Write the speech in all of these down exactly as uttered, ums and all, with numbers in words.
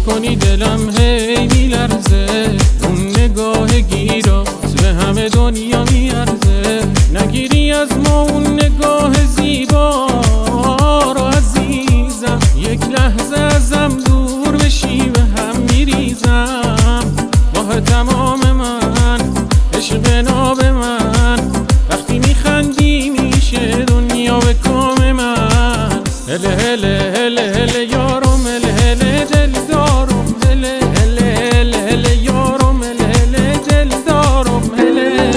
میکنی دلم هی میلرزه، اون نگاه گیرات به همه دنیا میارزه. نگیری از ما اون نگاه زیبا رو عزیزم، یک لحظه ازم دور بشی به هم میریزم. ماه تمام من، عشق ناب من، وقتی میخندی میشه دنیا به کام من. هله هله هله هله یارم، هله هله دل دارم، هله هله هله هله یارم، هله هله دل دارم، هله.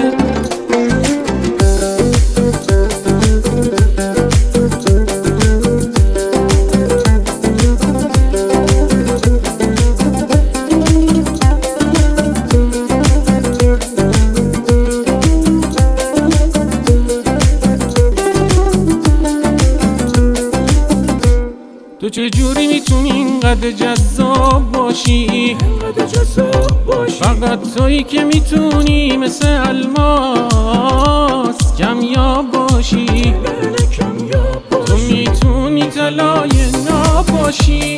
تو چجوری میتونی اینقدر جذاب باشی، اینقدر جذاب باشی؟ فقط تویی که میتونی مثل الماس کمیاب باشی. تو میتونی طلای ناب باشی.